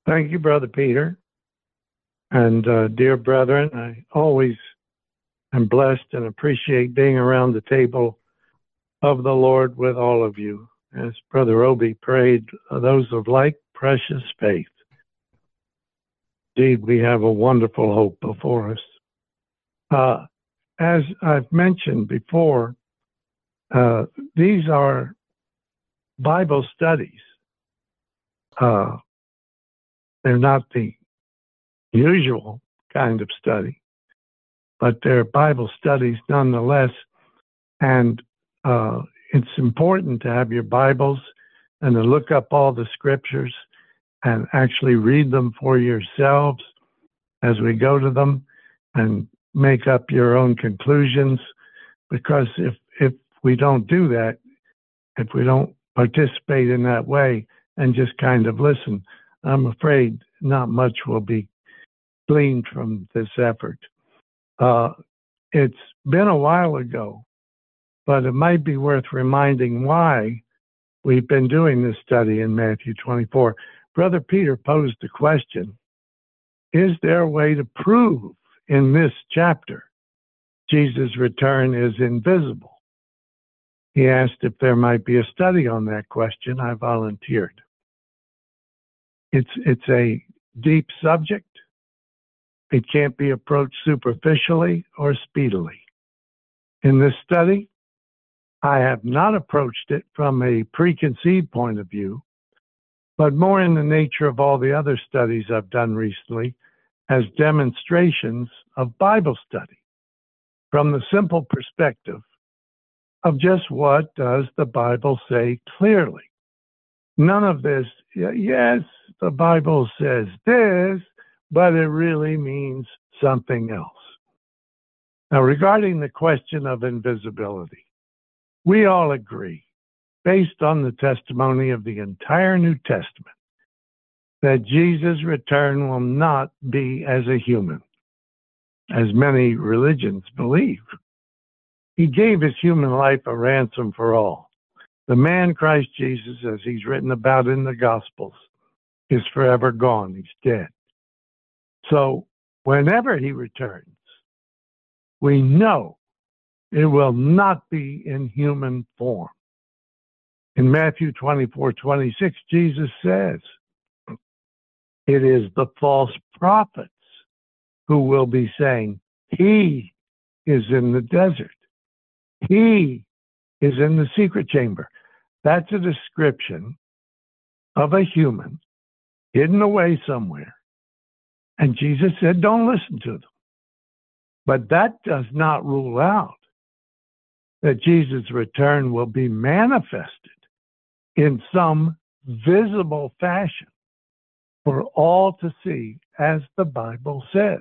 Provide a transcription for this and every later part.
Thank you, Brother Peter. And dear brethren, I always am blessed and appreciate being around the table of the Lord with all of you. As Brother Obi prayed, those of like precious faith. Indeed, we have a wonderful hope before us. As I've mentioned before, these are Bible studies. They're not the usual kind of study, but they're Bible studies nonetheless. And it's important to have your Bibles and to look up all the scriptures and actually read them for yourselves as we go to them and make up your own conclusions. Because if we don't do that, if we don't participate in that way and just kind of listen, I'm afraid not much will be gleaned from this effort. It's been a while ago, but it might be worth reminding why we've been doing this study in Matthew 24. Brother Peter posed the question, is there a way to prove in this chapter Jesus' return is invisible? He asked if there might be a study on that question. I volunteered. It's a deep subject. It can't be approached superficially or speedily. In this study, I have not approached it from a preconceived point of view, but more in the nature of all the other studies I've done recently as demonstrations of Bible study from the simple perspective of just what does the Bible say clearly. None of this, yes, the Bible says this, but it really means something else. Now, regarding the question of invisibility, we all agree, based on the testimony of the entire New Testament, that Jesus' return will not be as a human, as many religions believe. He gave his human life a ransom for all. The man Christ Jesus, as he's written about in the Gospels, is forever gone. He's dead. So whenever he returns, we know it will not be in human form. In Matthew 24:26, Jesus says, it is the false prophets who will be saying, he is in the desert. He is in the secret chamber. That's a description of a human hidden away somewhere. And Jesus said, don't listen to them. But that does not rule out that Jesus' return will be manifested in some visible fashion for all to see, as the Bible says.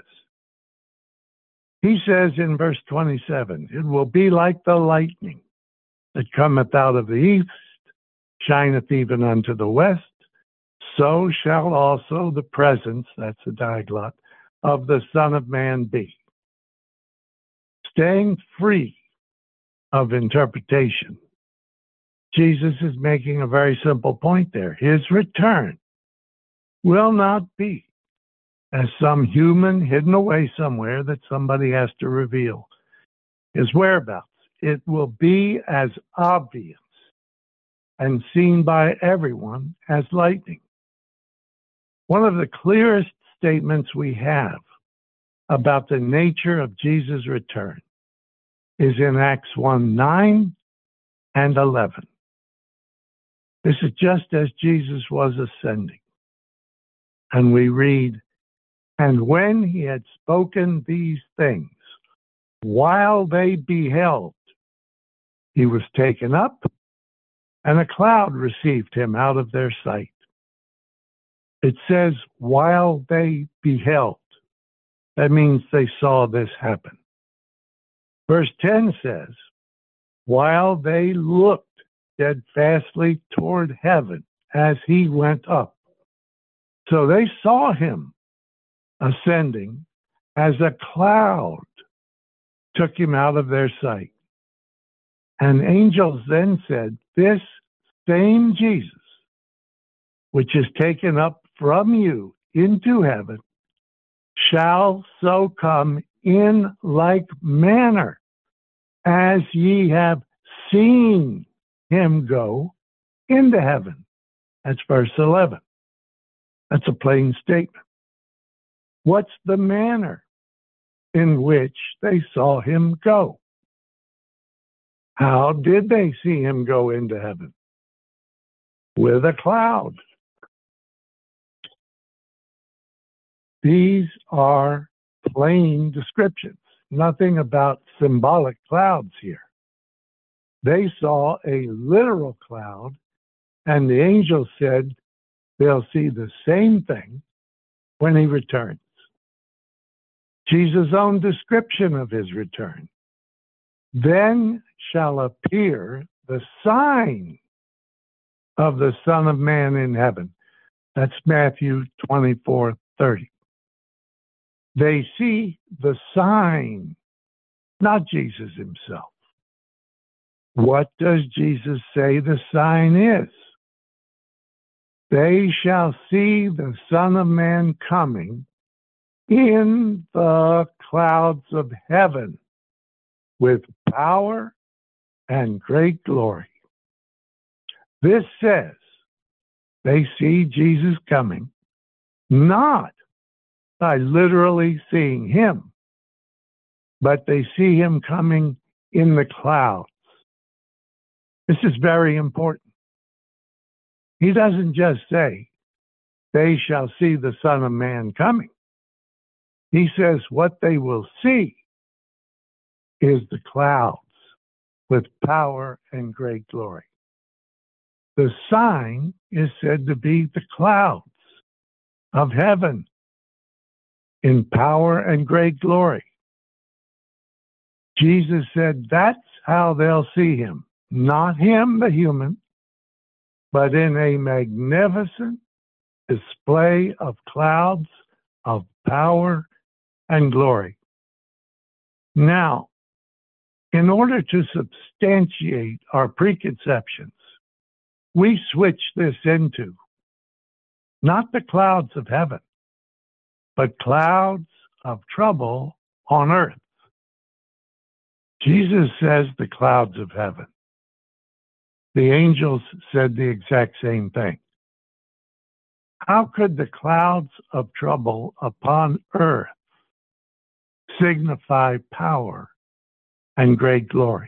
He says in verse 27, it will be like the lightning that cometh out of the east, shineth even unto the west, so shall also the presence, that's a diglot, of the Son of Man be. Staying free of interpretation, Jesus is making a very simple point there. His return will not be as some human hidden away somewhere that somebody has to reveal his whereabouts. It will be as obvious and seen by everyone as lightning. One of the clearest statements we have about the nature of Jesus' return is in Acts 1:9 and 11. This is just as Jesus was ascending. And we read, and when he had spoken these things, while they beheld, he was taken up, and a cloud received him out of their sight. It says, while they beheld. That means they saw this happen. Verse 10 says, while they looked steadfastly toward heaven as he went up. So they saw him ascending as a cloud took him out of their sight. And angels then said, this same Jesus, which is taken up from you into heaven, shall so come in like manner as ye have seen him go into heaven. That's verse 11. That's a plain statement. What's the manner in which they saw him go? How did they see him go into heaven? With a cloud. These are plain descriptions, nothing about symbolic clouds here. They saw a literal cloud, and the angel said they'll see the same thing when he returns. Jesus' own description of his return. Then shall appear the sign of the Son of Man in heaven. That's Matthew 24:30. They see the sign, not Jesus himself. What does Jesus say the sign is? They shall see the Son of Man coming in the clouds of heaven with power and great glory. This says they see Jesus coming, not by literally seeing him, but they see him coming in the clouds. This is very important. He doesn't just say, they shall see the Son of Man coming. He says what they will see is the clouds with power and great glory. The sign is said to be the clouds of heaven in power and great glory. Jesus said that's how they'll see him. Not him, the human, but in a magnificent display of clouds of power and glory. Now, in order to substantiate our preconceptions, we switch this into not the clouds of heaven, but clouds of trouble on earth. Jesus says the clouds of heaven. The angels said the exact same thing. How could the clouds of trouble upon earth signify power and great glory?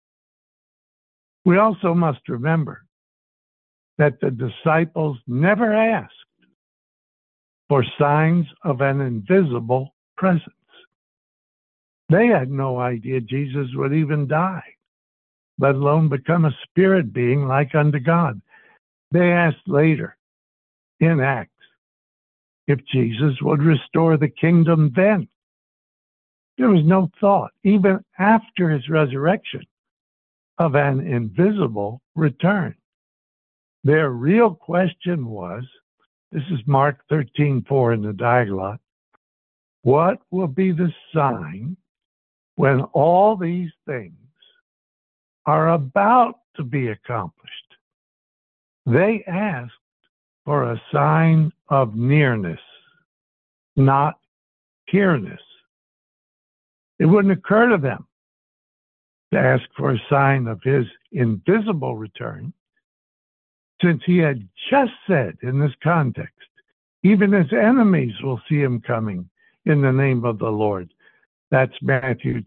We also must remember that the disciples never asked for signs of an invisible presence. They had no idea Jesus would even die, let alone become a spirit being like unto God. They asked later in Acts if Jesus would restore the kingdom then. There was no thought, even after his resurrection, of an invisible return. Their real question was, this is Mark 13:4 in the Dialogue, what will be the sign when all these things are about to be accomplished? They asked for a sign of nearness, not here-ness. It wouldn't occur to them to ask for a sign of his invisible return, since he had just said in this context, even his enemies will see him coming in the name of the Lord. That's Matthew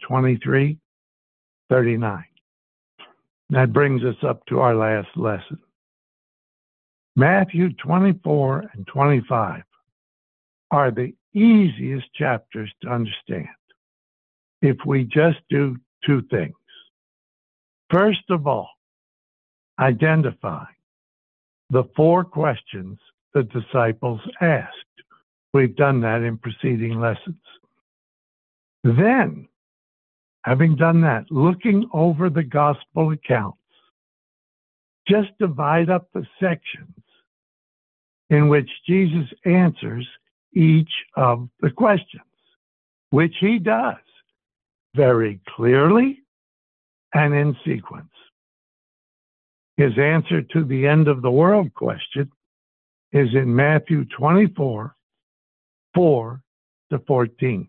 23:39. That brings us up to our last lesson. Matthew 24 and 25 are the easiest chapters to understand if we just do two things. First of all, identify the four questions the disciples asked. We've done that in preceding lessons. Then, having done that, looking over the gospel accounts, just divide up the sections in which Jesus answers each of the questions, which he does very clearly and in sequence. His answer to the end of the world question is in Matthew 24, 4 to 14.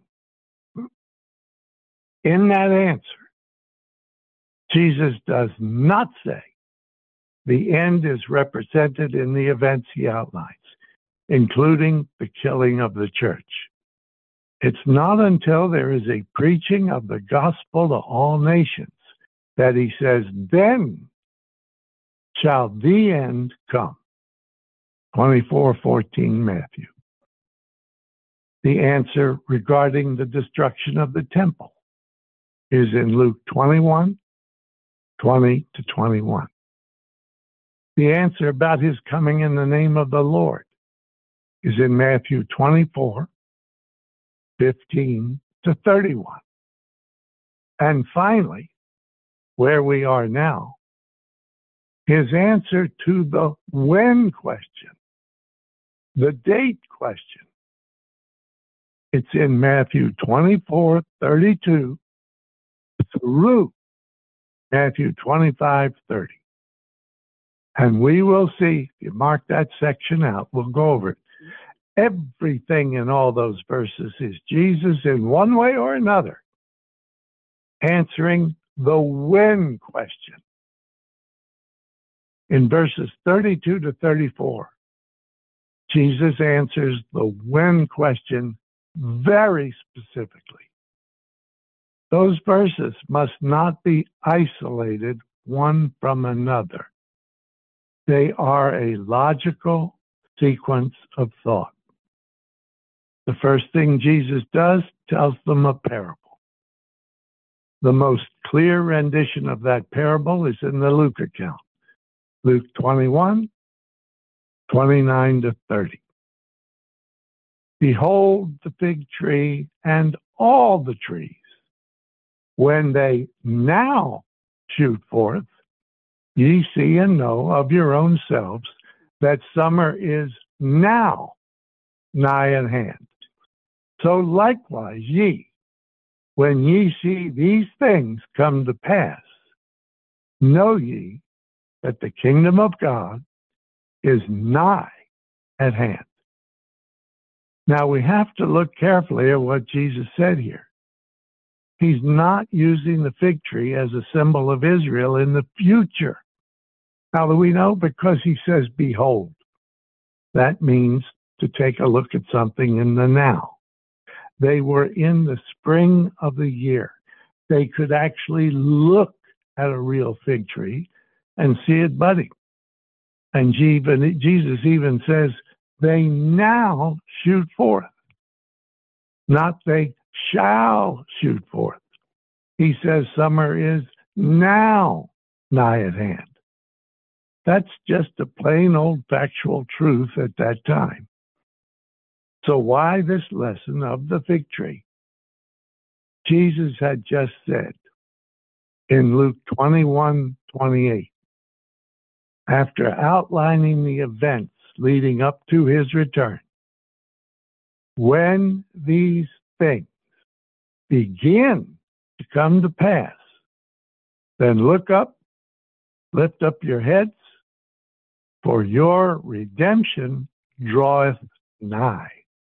In that answer, Jesus does not say the end is represented in the events he outlines, including the killing of the church. It's not until there is a preaching of the gospel to all nations that he says, then shall the end come. 24:14 Matthew. The answer regarding the destruction of the temple is in Luke 21, 20 to 21. The answer about his coming in the name of the Lord is in Matthew 24, 15 to 31. And finally, where we are now, his answer to the when question, the date question, it's in Matthew 24, 32 through Matthew 25, 30. And we will see, if you mark that section out, we'll go over it. Everything in all those verses is Jesus in one way or another answering the when question. In verses 32 to 34, Jesus answers the when question very specifically. Those verses must not be isolated one from another. They are a logical sequence of thought. The first thing Jesus does, tells them a parable. The most clear rendition of that parable is in the Luke account, Luke 21, 29 to 30. Behold the fig tree and all the trees, when they now shoot forth, ye see and know of your own selves that summer is now nigh at hand. So likewise ye, when ye see these things come to pass, know ye that the kingdom of God is nigh at hand. Now we have to look carefully at what Jesus said here. He's not using the fig tree as a symbol of Israel in the future. How do we know? Because he says, behold. That means to take a look at something in the now. They were in the spring of the year. They could actually look at a real fig tree and see it budding. And Jesus even says, they now shoot forth, not they shall shoot forth. He says summer is now nigh at hand. That's just a plain old factual truth at that time. So why this lesson of the fig tree? Jesus had just said in Luke 21:28, after outlining the events leading up to his return, when these things begin to come to pass, then look up, lift up your heads, for your redemption draweth nigh.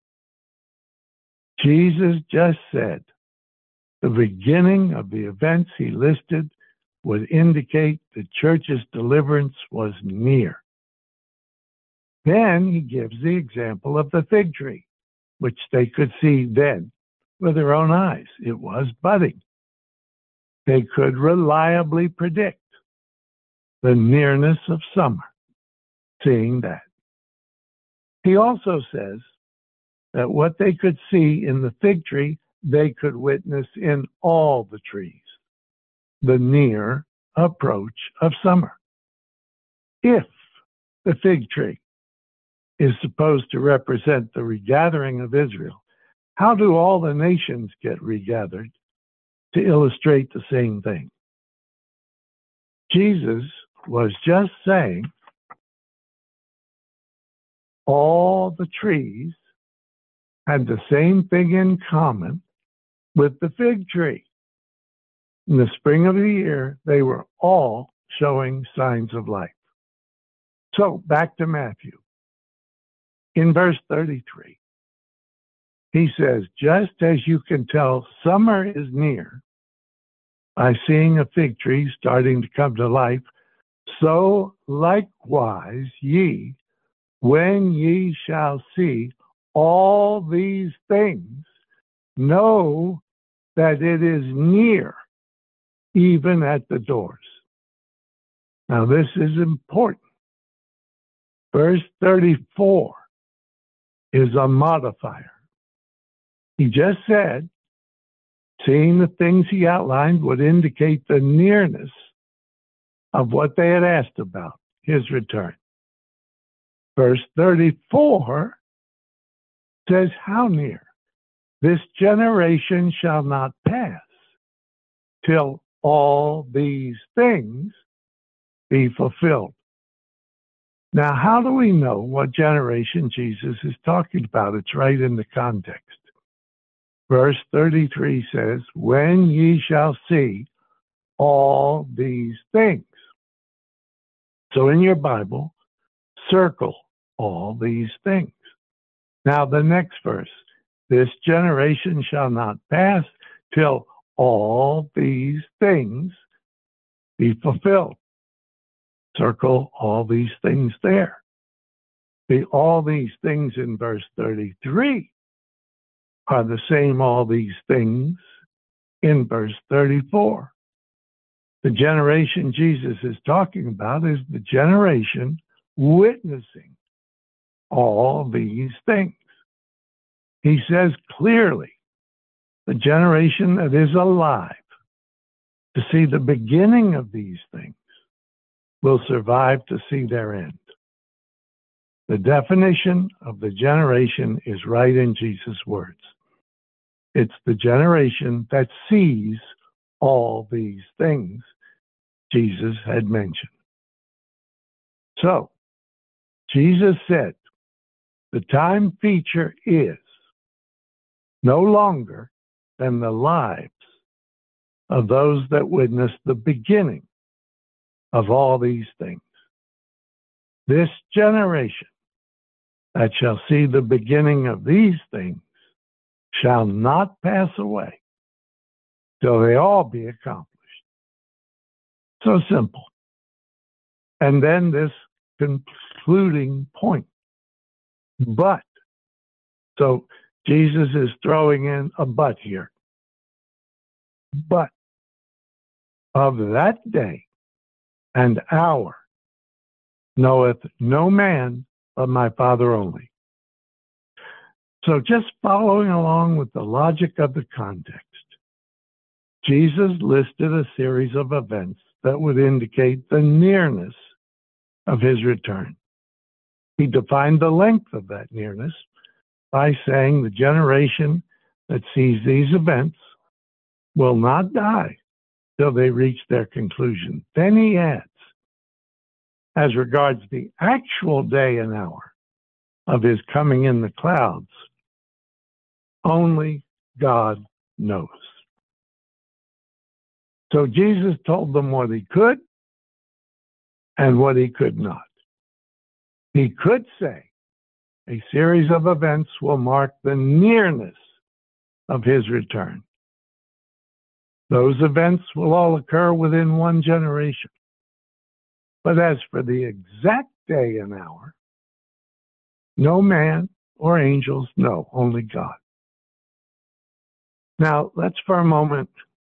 Jesus just said the beginning of the events he listed would indicate the church's deliverance was near. Then he gives the example of the fig tree, which they could see then with their own eyes. It was budding. They could reliably predict the nearness of summer, seeing that. He also says that what they could see in the fig tree, they could witness in all the trees, the near approach of summer. If the fig tree is supposed to represent the regathering of Israel, how do all the nations get regathered to illustrate the same thing? Jesus was just saying all the trees had the same thing in common with the fig tree. In the spring of the year, they were all showing signs of life. So back to Matthew. in verse 33, he says, just as you can tell summer is near by seeing a fig tree starting to come to life, so likewise ye, when ye shall see all these things, know that it is near, even at the doors. Now this is important. Verse 34 is a modifier. He just said, seeing the things he outlined would indicate the nearness of what they had asked about, his return. Verse 34 says, how near? This generation shall not pass till all these things be fulfilled. Now, how do we know what generation Jesus is talking about? It's right in the context. Verse 33 says, when ye shall see all these things. So in your Bible, circle all these things. Now the next verse, this generation shall not pass till all these things be fulfilled. Circle all these things there. All these things in verse 33 are the same all these things in verse 34. The generation Jesus is talking about is the generation witnessing all these things. He says clearly, the generation that is alive to see the beginning of these things will survive to see their end. The definition of the generation is right in Jesus' words. It's the generation that sees all these things Jesus had mentioned. So, Jesus said, the time feature is no longer than the lives of those that witness the beginning of all these things. This generation that shall see the beginning of these things shall not pass away till they all be accomplished. So simple. And then this concluding point. But, so Jesus is throwing in a but here. But of that day and hour knoweth no man but my Father only. So just following along with the logic of the context, Jesus listed a series of events that would indicate the nearness of his return. He defined the length of that nearness by saying the generation that sees these events will not die till they reach their conclusion. Then he adds, as regards the actual day and hour of his coming in the clouds, only God knows. So Jesus told them what he could and what he could not. He could say a series of events will mark the nearness of his return. Those events will all occur within one generation. But as for the exact day and hour, no man or angels know, only God. Now, let's for a moment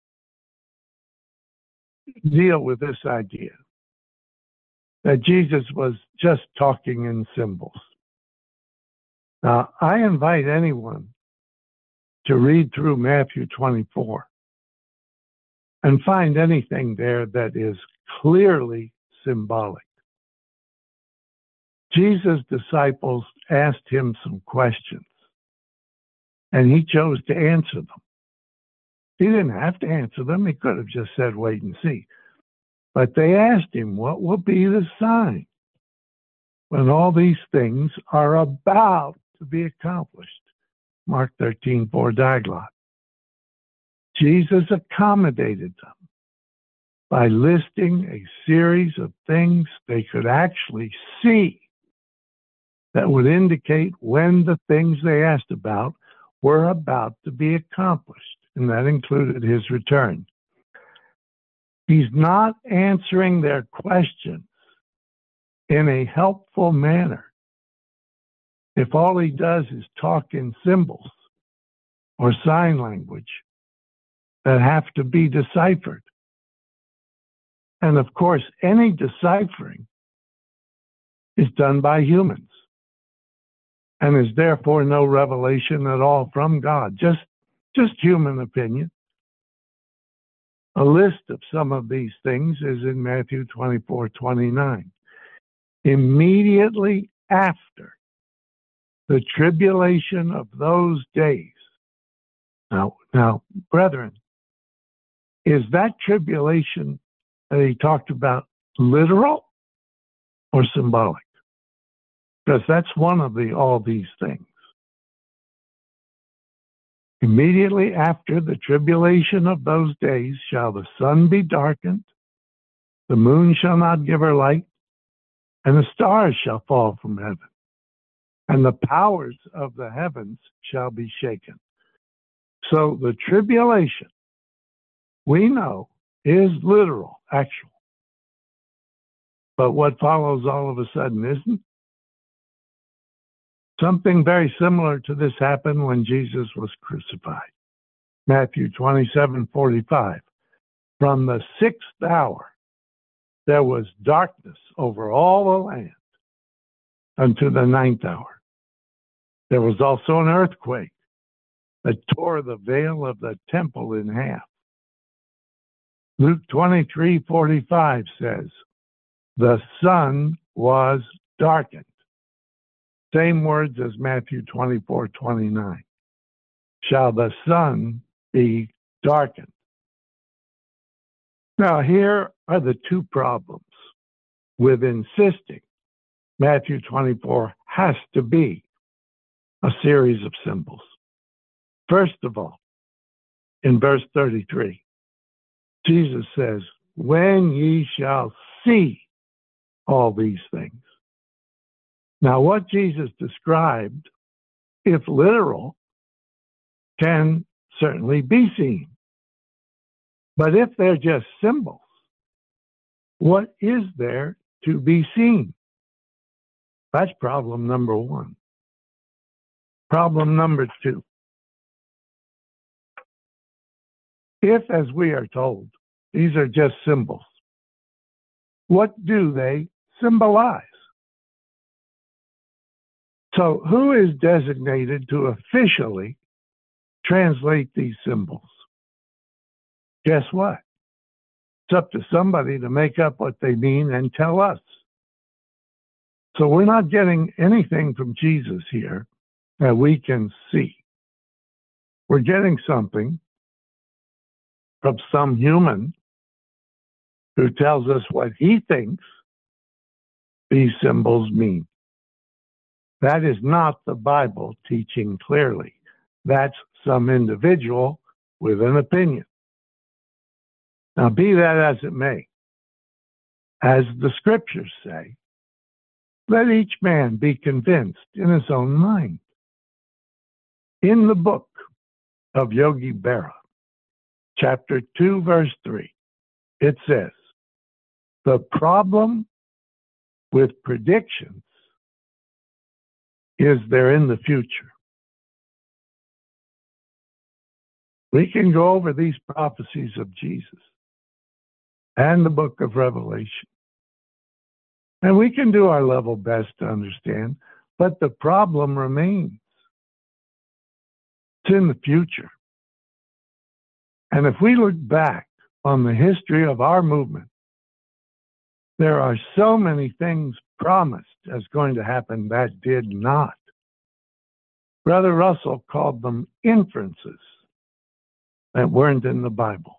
deal with this idea that Jesus was just talking in symbols. Now, I invite anyone to read through Matthew 24 and find anything there that is clearly symbolic. Jesus' disciples asked him some questions, and he chose to answer them. He didn't have to answer them. He could have just said, wait and see. But they asked him, what will be the sign when all these things are about to be accomplished? Mark 13:4 diaglott. Jesus accommodated them by listing a series of things they could actually see that would indicate when the things they asked about were about to be accomplished, and that included his return. He's not answering their questions in a helpful manner if all he does is talk in symbols or sign language that have to be deciphered. And of course, any deciphering is done by humans and is therefore no revelation at all from God, just human opinion. A list of some of these things is in Matthew 24:29. Immediately after the tribulation of those days. Now, brethren, is that tribulation that he talked about literal or symbolic? Because that's one of all these things. Immediately after the tribulation of those days shall the sun be darkened, the moon shall not give her light, and the stars shall fall from heaven, and the powers of the heavens shall be shaken. So the tribulation, we know, is literal, actual. But what follows all of a sudden isn't. Something very similar to this happened when Jesus was crucified. Matthew 27:45. From the 6th hour, there was darkness over all the land unto the 9th hour. There was also an earthquake that tore the veil of the temple in half. Luke 23:45 says, the sun was darkened. Same words as Matthew 24:29. Shall the sun be darkened? Now, here are the two problems with insisting Matthew 24 has to be a series of symbols. First of all, in verse 33, Jesus says, when ye shall see all these things. Now, what Jesus described, if literal, can certainly be seen. But if they're just symbols, what is there to be seen? That's problem number one. Problem number two. If, as we are told, these are just symbols, what do they symbolize? So who is designated to officially translate these symbols? Guess what? It's up to somebody to make up what they mean and tell us. So we're not getting anything from Jesus here that we can see. We're getting something from some human who tells us what he thinks these symbols mean. That is not the Bible teaching clearly. That's some individual with an opinion. Now, be that as it may, as the scriptures say, let each man be convinced in his own mind. In the book of Yogi Berra, chapter 2, verse 3, it says, the problem with predictions is they're in the future. We can go over these prophecies of Jesus and the book of Revelation, and we can do our level best to understand, but the problem remains. It's in the future. And if we look back on the history of our movement, there are so many things promised as going to happen that did not. Brother Russell called them inferences that weren't in the Bible.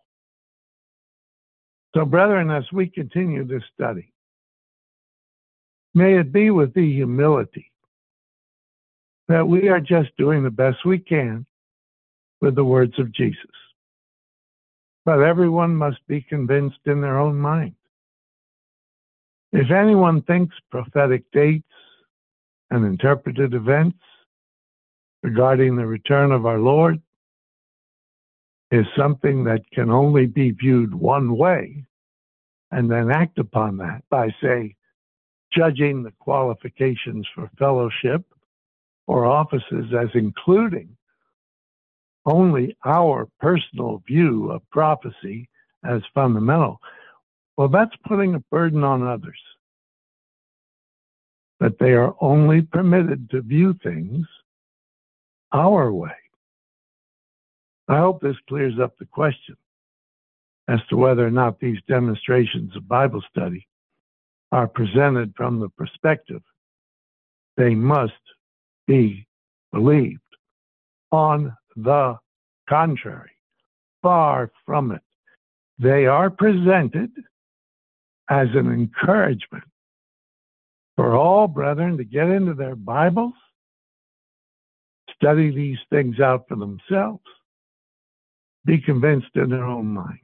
So, brethren, as we continue this study, may it be with the humility that we are just doing the best we can with the words of Jesus. But everyone must be convinced in their own mind. If anyone thinks prophetic dates and interpreted events regarding the return of our Lord is something that can only be viewed one way, and then act upon that by, say, judging the qualifications for fellowship or offices as including only our personal view of prophecy as fundamental. Well, that's putting a burden on others, that they are only permitted to view things our way. I hope this clears up the question as to whether or not these demonstrations of Bible study are presented from the perspective they must be believed. On the contrary, far from it, they are presented as an encouragement for all brethren to get into their Bibles, study these things out for themselves, be convinced in their own minds.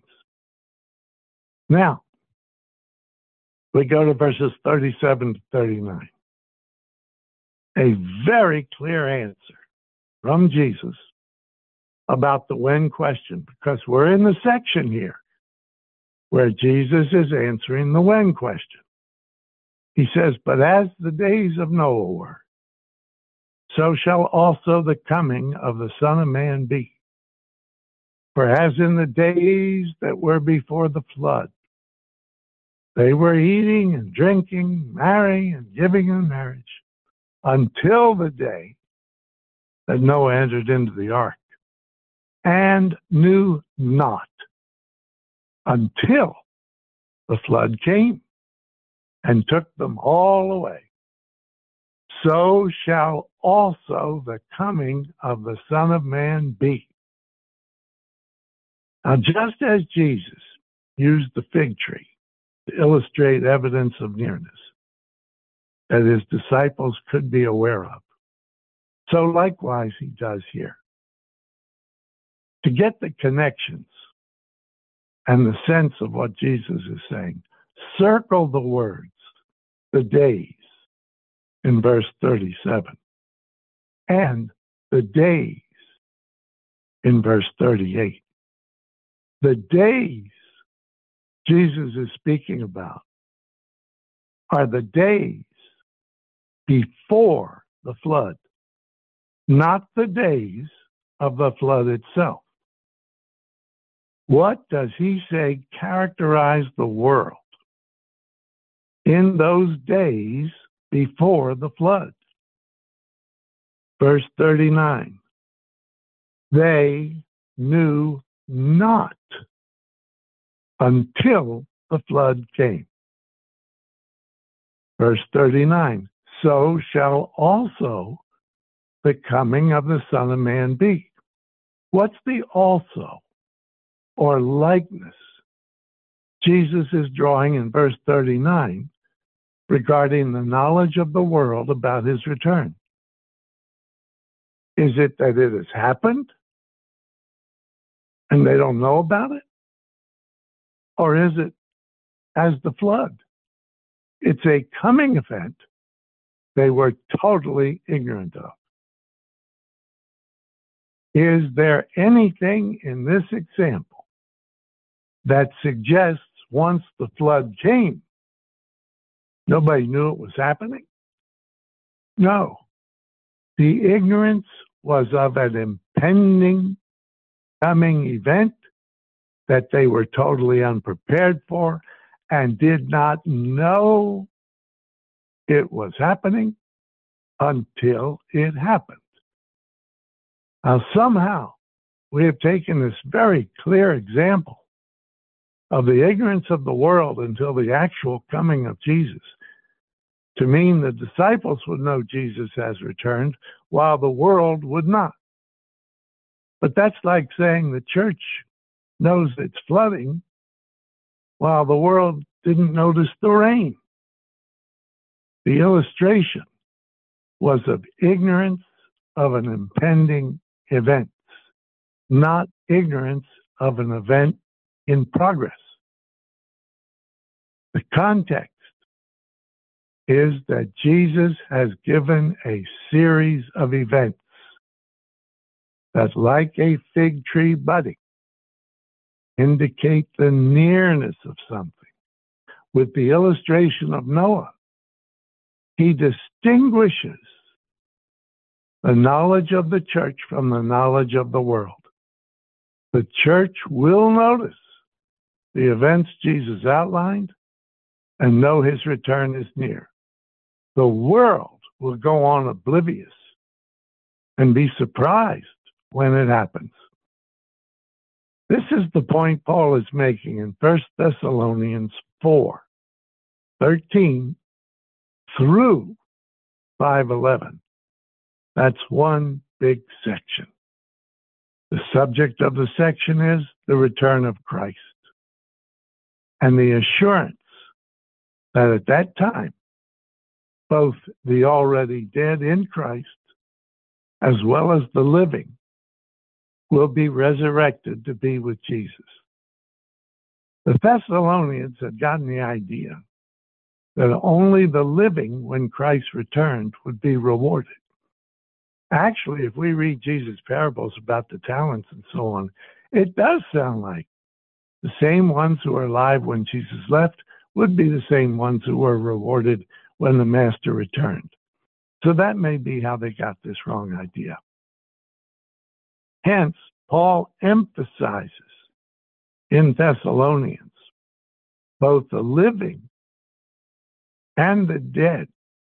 Now, we go to verses 37 to 39. A very clear answer from Jesus about the when question, because we're in the section here where Jesus is answering the when question. He says, "But as the days of Noah were, so shall also the coming of the Son of Man be. For as in the days that were before the flood, they were eating and drinking, marrying and giving in marriage, until the day that Noah entered into the ark, and knew not until the flood came and took them all away. So shall also the coming of the Son of Man be." Now, just as Jesus used the fig tree to illustrate evidence of nearness that his disciples could be aware of, so likewise he does here. To get the connections and the sense of what Jesus is saying, circle the words, the days, in verse 37, and the days in verse 38. The days Jesus is speaking about are the days before the flood, not the days of the flood itself. What does he say characterized the world in those days before the flood? Verse 39, they knew not until the flood came. Verse 39, so shall also the coming of the Son of Man be. What's the also or likeness Jesus is drawing in verse 39 regarding the knowledge of the world about his return? Is it that it has happened and they don't know about it? Or is it as the flood? It's a coming event they were totally ignorant of. Is there anything in this example that suggests once the flood came, nobody knew it was happening? No. The ignorance was of an impending coming event that they were totally unprepared for and did not know it was happening until it happened. Now, somehow, we have taken this very clear example of the ignorance of the world until the actual coming of Jesus to mean the disciples would know Jesus has returned while the world would not. But that's like saying the church knows it's flooding while the world didn't notice the rain. The illustration was of ignorance of an impending event, not ignorance of an event in progress. The context is that Jesus has given a series of events that, like a fig tree budding, indicate the nearness of something. With the illustration of Noah, he distinguishes the knowledge of the church from the knowledge of the world. The church will notice the events Jesus outlined and know his return is near. The world will go on oblivious and be surprised when it happens. This is the point Paul is making in 1 Thessalonians 4:13 through 5:11. That's one big section. The subject of the section is the return of Christ and the assurance that at that time, both the already dead in Christ as well as the living will be resurrected to be with Jesus. The Thessalonians had gotten the idea that only the living, when Christ returned, would be rewarded. Actually, if we read Jesus' parables about the talents and so on, it does sound like the same ones who were alive when Jesus left would be the same ones who were rewarded when the master returned. So that may be how they got this wrong idea. Hence, Paul emphasizes in Thessalonians both the living and the dead,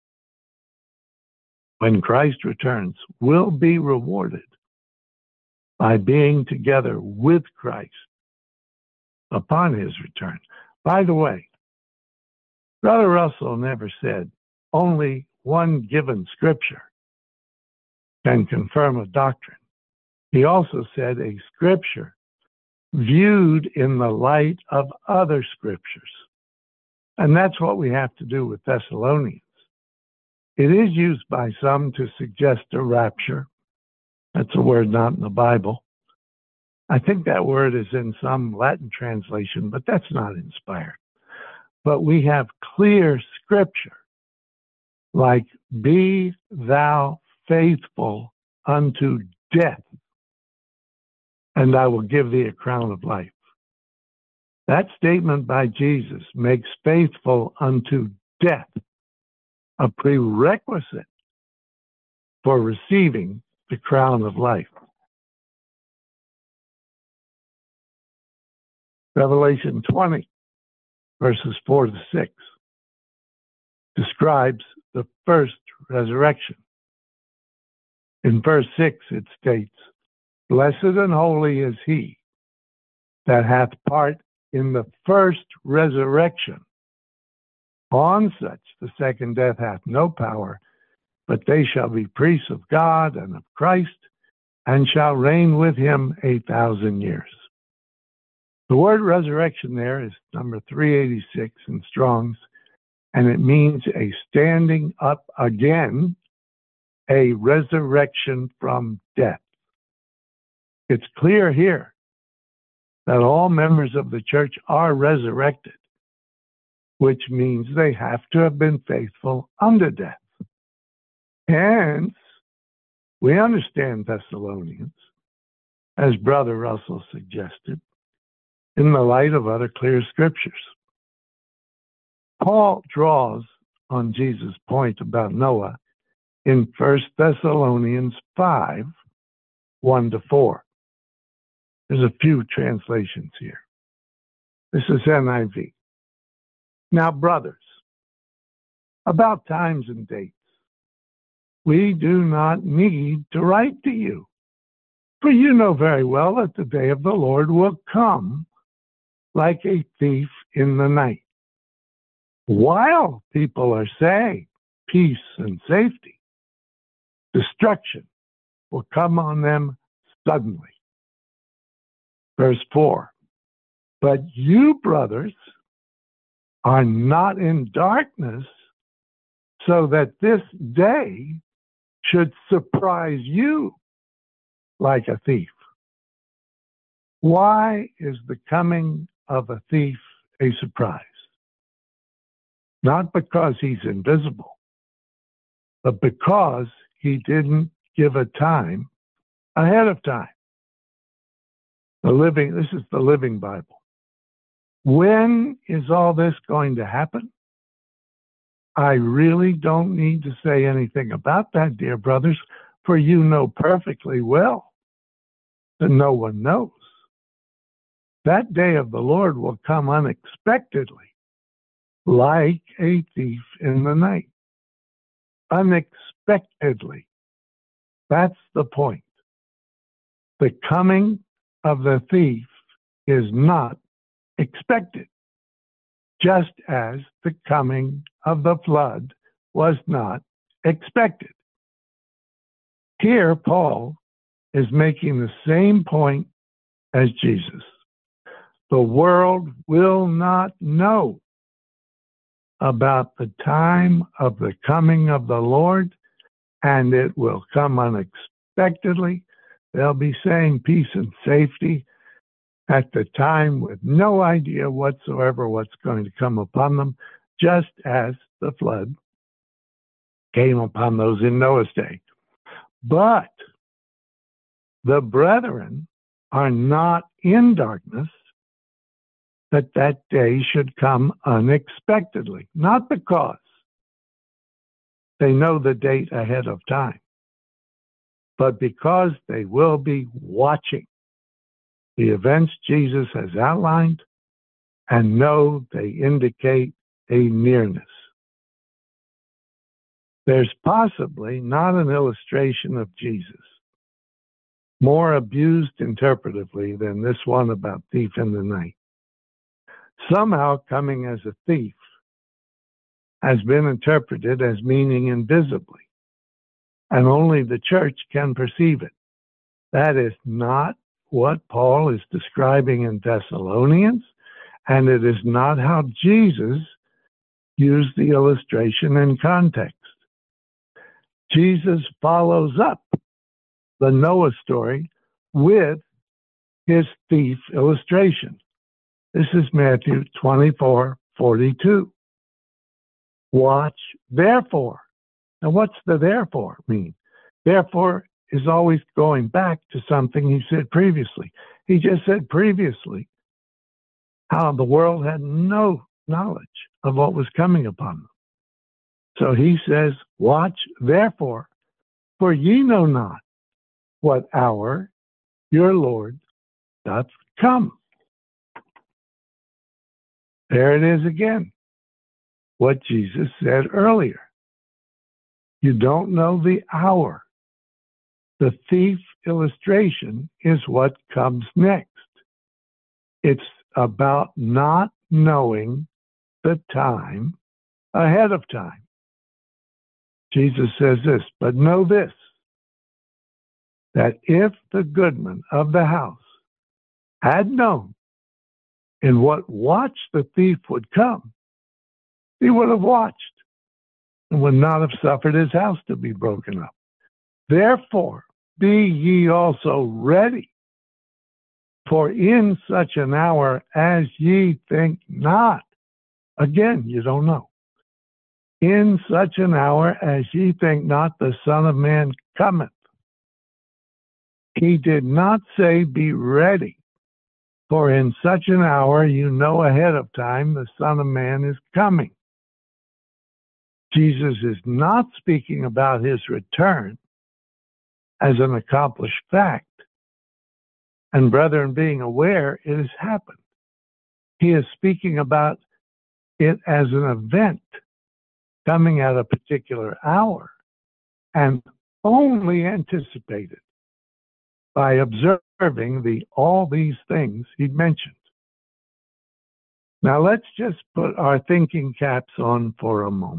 when Christ returns, will be rewarded by being together with Christ upon his return. By the way, Brother Russell never said only one given scripture can confirm a doctrine. He also said a scripture viewed in the light of other scriptures. And that's what we have to do with Thessalonians. It is used by some to suggest a rapture. That's a word not in the Bible. I think that word is in some Latin translation, but that's not inspired. But we have clear scripture, like, be thou faithful unto death, and I will give thee a crown of life. That statement by Jesus makes faithful unto death a prerequisite for receiving the crown of life. Revelation 20, verses 4-6, describes the first resurrection. In verse 6, it states, "Blessed and holy is he that hath part in the first resurrection. On such the second death hath no power, but they shall be priests of God and of Christ, and shall reign with him 1,000 years." The word resurrection there is number 386 in Strong's, and it means a standing up again, a resurrection from death. It's clear here that all members of the church are resurrected, which means they have to have been faithful unto death. Hence, we understand Thessalonians, as Brother Russell suggested, in the light of other clear scriptures. Paul draws on Jesus' point about Noah in 1 Thessalonians 5, 1-4. There's a few translations here. This is NIV. "Now, brothers, about times and dates, we do not need to write to you, for you know very well that the day of the Lord will come like a thief in the night. While people are saying peace and safety, destruction will come on them suddenly." Verse 4, "But you, brothers, are not in darkness, so that this day should surprise you like a thief." Why is the coming of a thief a surprise? not because he's invisible, but because he didn't give a time ahead of time. This is the Living Bible. When is all this going to happen? I really don't need to say anything about that, dear brothers, for you know perfectly well that no one knows. That day of the Lord will come unexpectedly, like a thief in the night. Unexpectedly. That's the point. The coming of the thief is not expected, just as the coming of the flood was not expected. Here, Paul is making the same point as Jesus. The world will not know about the time of the coming of the Lord, and it will come unexpectedly. They'll be saying peace and safety at the time with no idea whatsoever what's going to come upon them, just as the flood came upon those in Noah's day. But the brethren are not in darkness, that day should come unexpectedly, not because they know the date ahead of time, but because they will be watching the events Jesus has outlined and know they indicate a nearness. There's possibly not an illustration of Jesus more abused interpretively than this one about thief in the night. Somehow coming as a thief has been interpreted as meaning invisibly, and only the church can perceive it. That is not what Paul is describing in Thessalonians, and it is not how Jesus used the illustration in context. Jesus follows up the Noah story with his thief illustration. This is Matthew 24:42. Watch, therefore. Now, what's the therefore mean? Therefore is always going back to something he said previously. He just said previously how the world had no knowledge of what was coming upon them. So he says, watch, therefore, for ye know not what hour your Lord doth come. There it is again, what Jesus said earlier. You don't know the hour. The thief illustration is what comes next. It's about not knowing the time ahead of time. Jesus says this, but know this, that if the goodman of the house had known in what watch the thief would come, he would have watched and would not have suffered his house to be broken up. Therefore, be ye also ready, for in such an hour as ye think not. Again, you don't know. In such an hour as ye think not, the Son of Man cometh. He did not say be ready, for in such an hour you know ahead of time the Son of Man is coming. Jesus is not speaking about his return as an accomplished fact, and brethren being aware it has happened. He is speaking about it as an event coming at a particular hour and only anticipated by observing all these things he'd mentioned. Now let's just put our thinking caps on for a moment.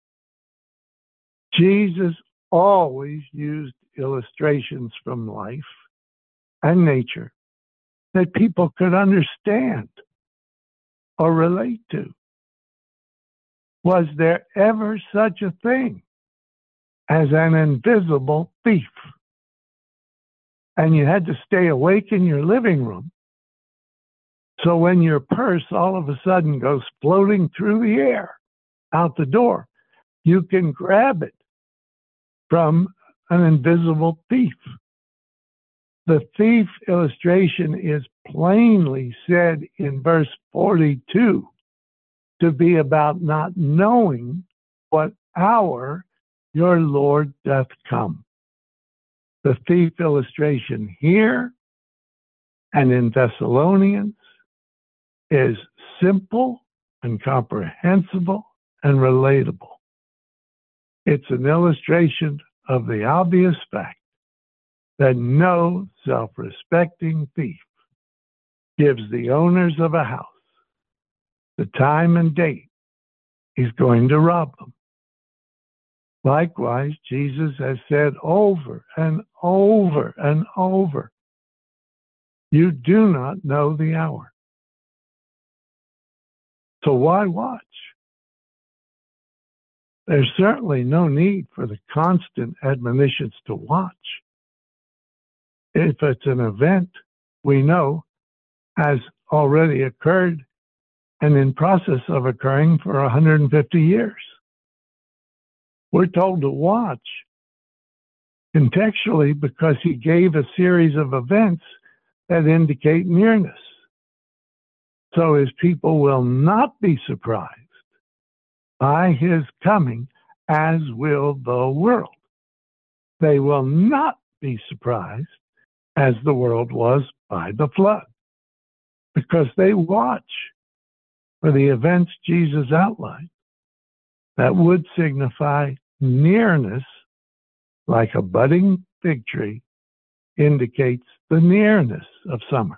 Jesus always used illustrations from life and nature that people could understand or relate to. Was there ever such a thing as an invisible thief? And you had to stay awake in your living room, so when your purse all of a sudden goes floating through the air, out the door. You can grab it from an invisible thief. The thief illustration is plainly said in verse 42 to be about not knowing what hour your Lord doth come. The thief illustration here and in Thessalonians is simple and comprehensible and relatable. It's an illustration of the obvious fact that no self-respecting thief gives the owners of a house the time and date he's going to rob them. Likewise, Jesus has said over and over and over, you do not know the hour. So why watch? There's certainly no need for the constant admonitions to watch. If it's an event we know has already occurred and in process of occurring for 150 years. We're told to watch contextually because he gave a series of events that indicate nearness. So his people will not be surprised by his coming, as will the world. They will not be surprised as the world was by the flood, because they watch for the events Jesus outlined that would signify nearness, like a budding fig tree indicates the nearness of summer.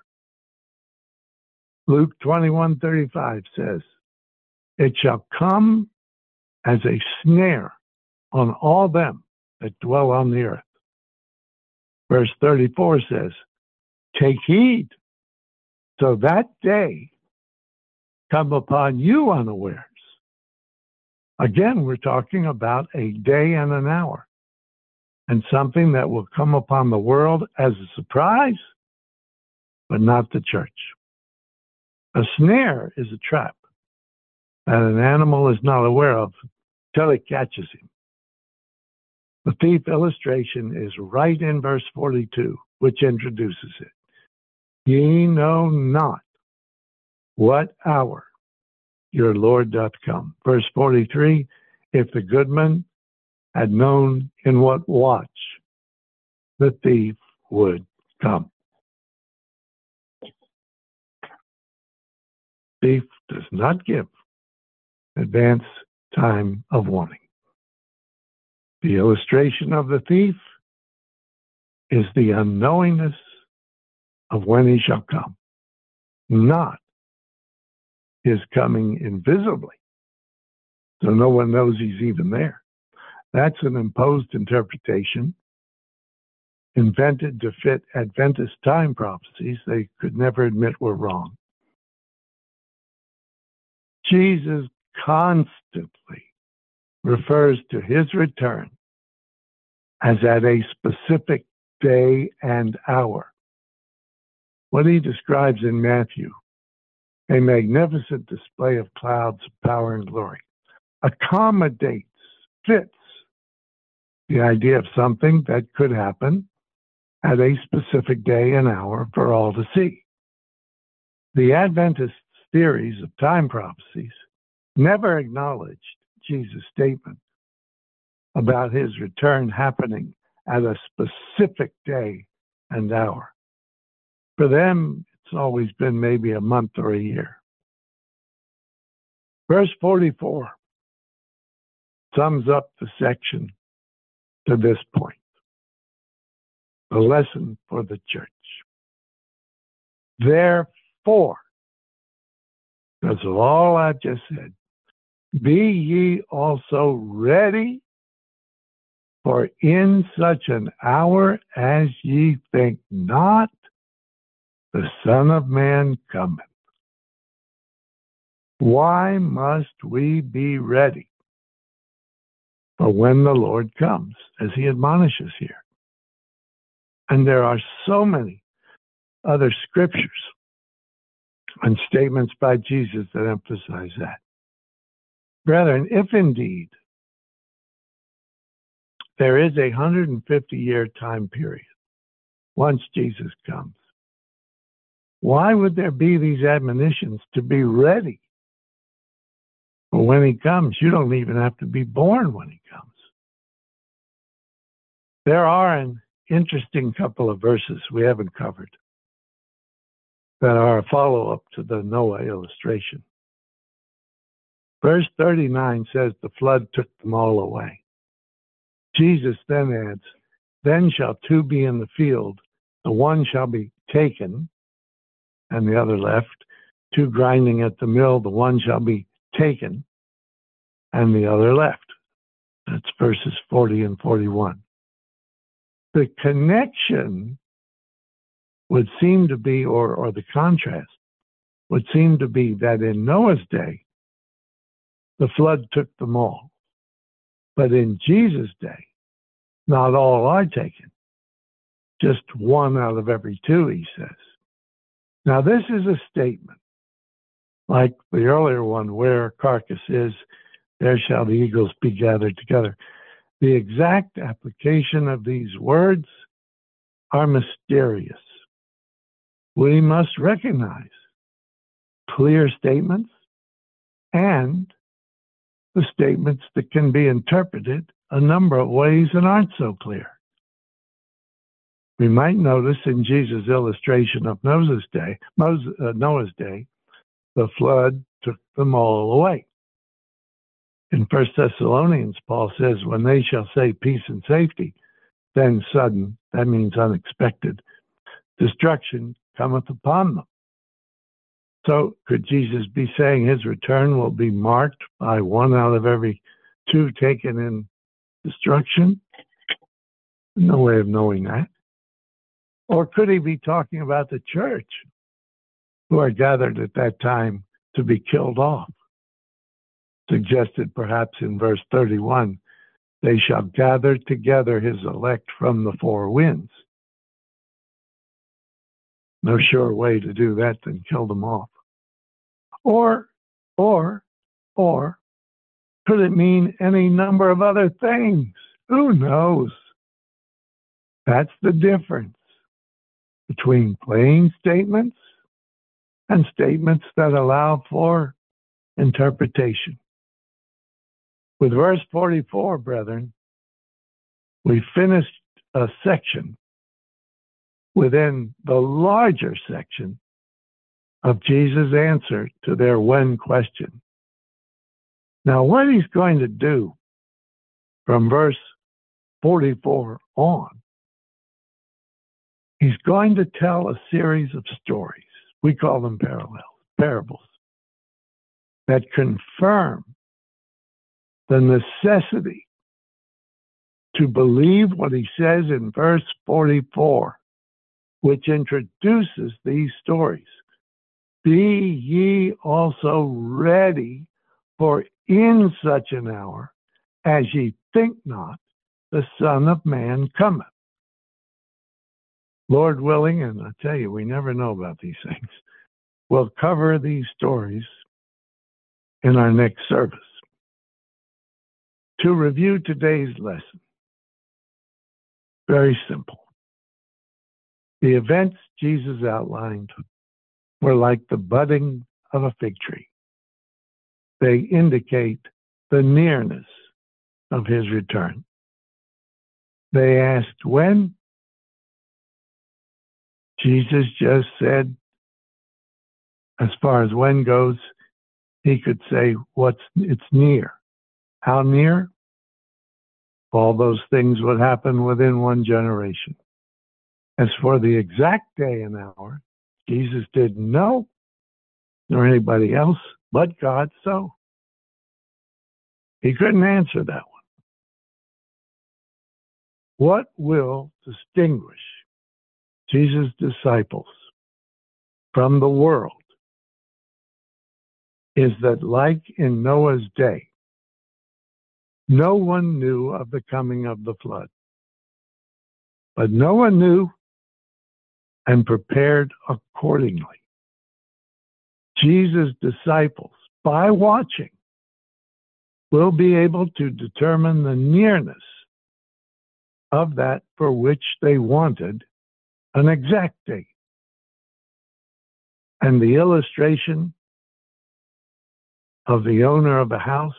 Luke 21:35 says, it shall come as a snare on all them that dwell on the earth. Verse 34 says, take heed, so that day come upon you unawares. Again, we're talking about a day and an hour, and something that will come upon the world as a surprise, but not the church. A snare is a trap that an animal is not aware of till it catches him. The thief illustration is right in verse 42, which introduces it. Ye know not what hour your Lord doth come. Verse 43, if the goodman had known in what watch the thief would come. Thief does not give advance time of warning. The illustration of the thief is the unknowingness of when he shall come, not his coming invisibly, so no one knows he's even there. That's an imposed interpretation invented to fit Adventist time prophecies they could never admit were wrong. Jesus constantly refers to his return as at a specific day and hour. What he describes in Matthew, a magnificent display of clouds of power and glory, accommodates, fits the idea of something that could happen at a specific day and hour for all to see. The Adventist theories of time prophecies never acknowledged Jesus' statement about his return happening at a specific day and hour. For them, it's always been maybe a month or a year. Verse 44 sums up the section to this point. The lesson for the church. Therefore, because of all I've just said, be ye also ready, for in such an hour as ye think not, the Son of Man cometh. Why must we be ready for when the Lord comes, as he admonishes here? And there are so many other scriptures and statements by Jesus that emphasize that. Brethren, if indeed there is a 150-year time period once Jesus comes, why would there be these admonitions to be ready for when he comes? You don't even have to be born when he comes. There are an interesting couple of verses we haven't covered that are a follow-up to the Noah illustration. Verse 39 says the flood took them all away. Jesus then adds, then shall two be in the field, the one shall be taken, and the other left. Two grinding at the mill, the one shall be taken, and the other left. That's verses 40 and 41. The connection would seem to be, or the contrast, would seem to be that in Noah's day, the flood took them all. But in Jesus' day, not all are taken. Just one out of every two, he says. Now, this is a statement, like the earlier one, where carcass is, there shall the eagles be gathered together. The exact application of these words are mysterious. We must recognize clear statements and the statements that can be interpreted a number of ways and aren't so clear. We might notice in Jesus' illustration of Noah's day, the flood took them all away. In 1 Thessalonians, Paul says, when they shall say peace and safety, then sudden, that means unexpected, destruction cometh upon them. So could Jesus be saying his return will be marked by one out of every two taken in destruction? No way of knowing that. Or could he be talking about the church who are gathered at that time to be killed off? Suggested perhaps in verse 31, they shall gather together his elect from the four winds. No sure way to do that than kill them off. Or could it mean any number of other things? Who knows? That's the difference between plain statements and statements that allow for interpretation. With verse 44, brethren, we finished a section within the larger section of Jesus' answer to their when question. Now, what he's going to do from verse 44 on, he's going to tell a series of stories. We call them parables, that confirm the necessity to believe what he says in verse 44, which introduces these stories. Be ye also ready, for in such an hour as ye think not, the Son of Man cometh. Lord willing, and I tell you, we never know about these things, we'll cover these stories in our next service. To review today's lesson, very simple. The events Jesus outlined were like the budding of a fig tree. They indicate the nearness of his return. They asked when. Jesus just said, as far as when goes, he could say it's near. How near? All those things would happen within one generation. As for the exact day and hour, Jesus didn't know, nor anybody else, but God so. He couldn't answer that one. What will distinguish Jesus' disciples from the world is that, like in Noah's day, no one knew of the coming of the flood. But Noah knew and prepared accordingly. Jesus' disciples, by watching, will be able to determine the nearness of that for which they wanted an exact date. And the illustration of the owner of a house,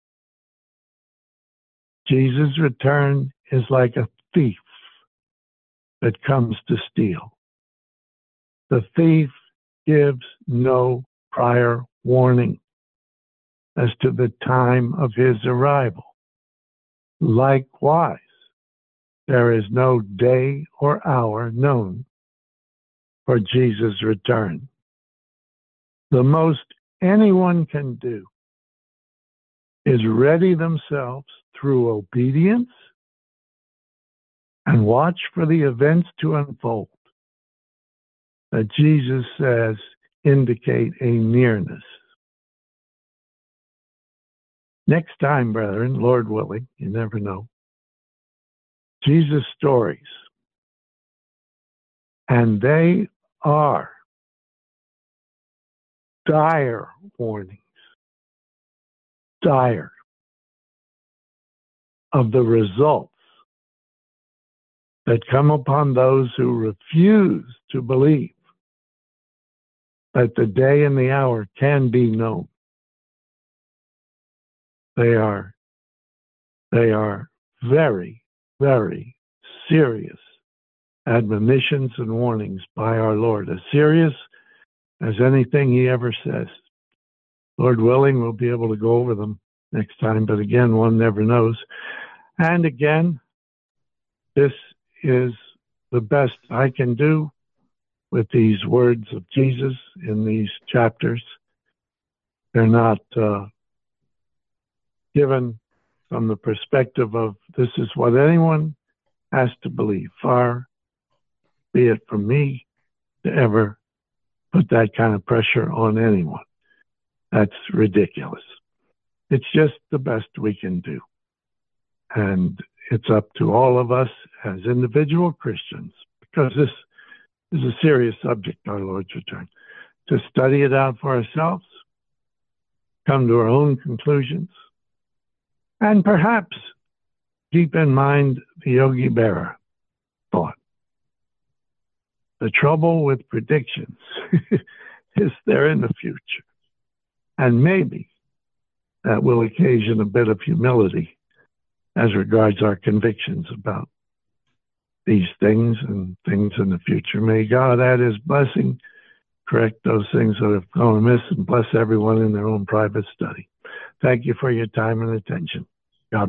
Jesus' return is like a thief that comes to steal. The thief gives no prior warning as to the time of his arrival. Likewise, there is no day or hour known for Jesus' return. The most anyone can do is ready themselves through obedience and watch for the events to unfold that Jesus says indicate a nearness. Next time, brethren, Lord willing, you never know, Jesus' stories, and they are dire warnings, dire, of the results that come upon those who refuse to believe that the day and the hour can be known. They are very, very serious admonitions and warnings by our Lord, as serious as anything he ever says. Lord willing, we'll be able to go over them next time, but again, one never knows. And again, this is the best I can do with these words of Jesus in these chapters. They're not given from the perspective of this is what anyone has to believe. Far be it from me to ever put that kind of pressure on anyone. That's ridiculous. It's just the best we can do. And it's up to all of us as individual Christians, because this is a serious subject, our Lord's return, to study it out for ourselves, come to our own conclusions, and perhaps keep in mind the Yogi Berra thought. The trouble with predictions is they're in the future. And maybe that will occasion a bit of humility as regards our convictions about these things and things in the future. May God add his blessing, correct those things that have gone amiss, and bless everyone in their own private study. Thank you for your time and attention.